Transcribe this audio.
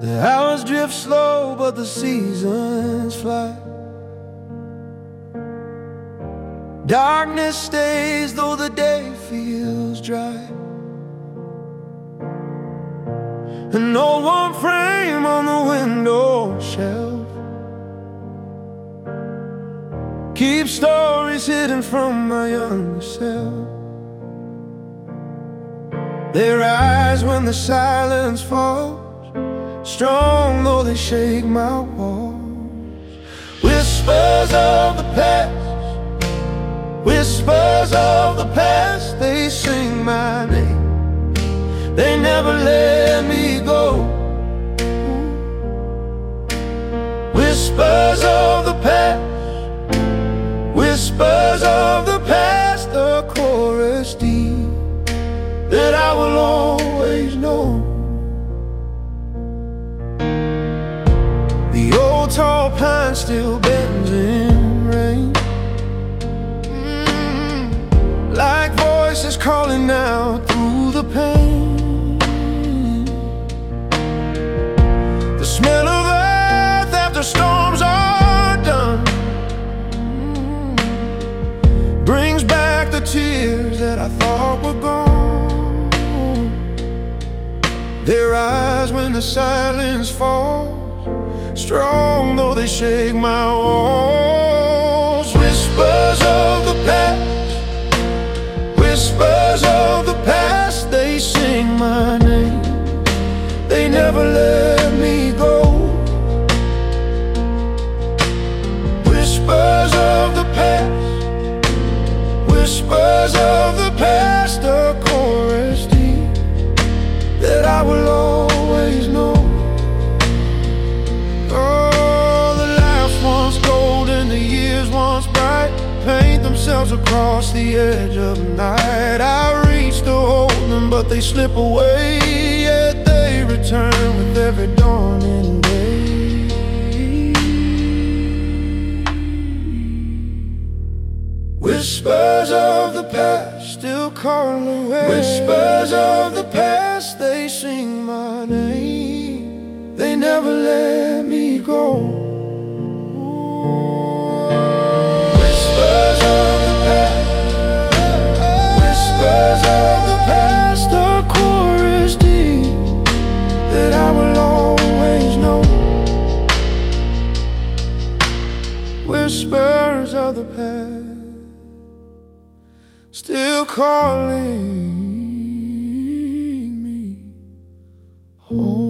The hours drift slow, but the seasons fly. Darkness stays, though the day feels dry. An old one frame on the window shelf keeps stories hidden from my younger self. They rise when the silence falls, strong though they shake my walls. Whispers of the past, whispers of the past, they sing my name. They never let me go. Whispers of the past, whispers of the past, a chorus deep that I will always know. The old tall pine still bends in rain, like voices calling out through the pain. The smell of earth after storms are done brings back the tears that I thought were gone. They rise when the silence falls, strong though they shake my walls. Whispers of the past, whispers of the past, they sing my name. They never let me go. Whispers of the past, whispers of the past, a chorus deep that I will always know. Oh, the laughs once golden, the years once bright, paint themselves across the edge of the night. I reach to hold them, but they slip away, yet they return with every dawning day. Whispers of the past still call away. Whispers of the past, they sing my name. They never let me go. Whispers of the past, still calling me home.